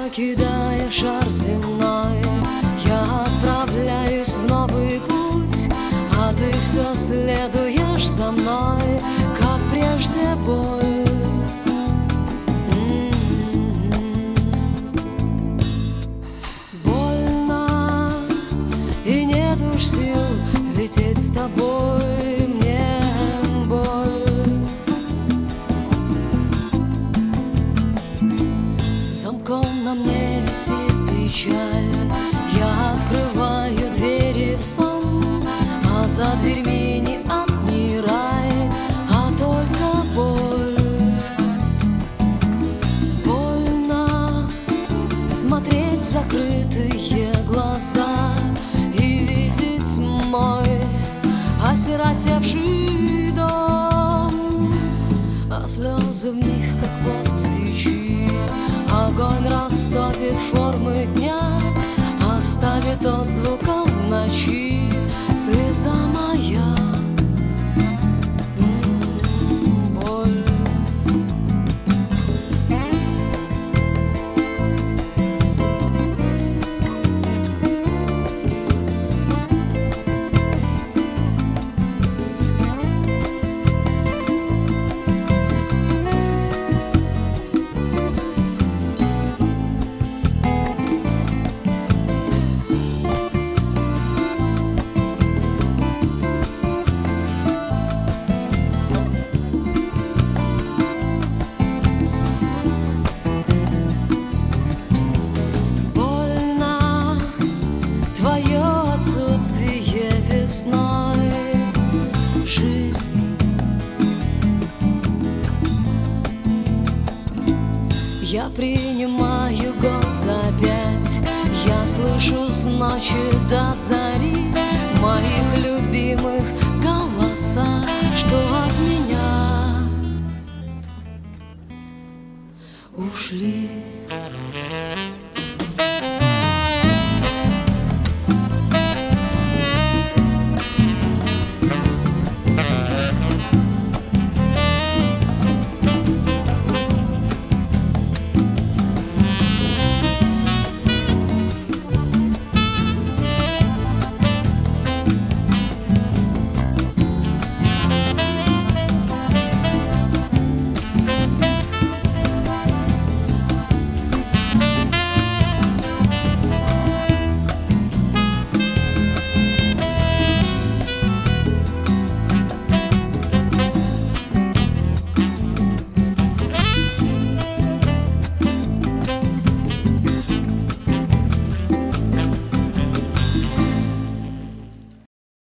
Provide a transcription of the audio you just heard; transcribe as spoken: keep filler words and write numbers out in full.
Покидая шар земной, я отправляюсь в новый путь, а ты все следуешь за мной, как прежде боль. Больно, и нет уж сил лететь с тобой, мне боль. Замком на мне висит печаль, я открываю двери в сон, а за дверьми не ад, не рай, а только боль. Больно смотреть в закрытые глаза и видеть мой осиротевший дом, а слезы в них, как воск свечи. Огонь растопит формы дня, оставит отзвуком ночи. Слеза моя, боль. Весной жизнь я принимаю год за пять, я слышу с ночи до зари моих любимых голоса, что от меня ушли.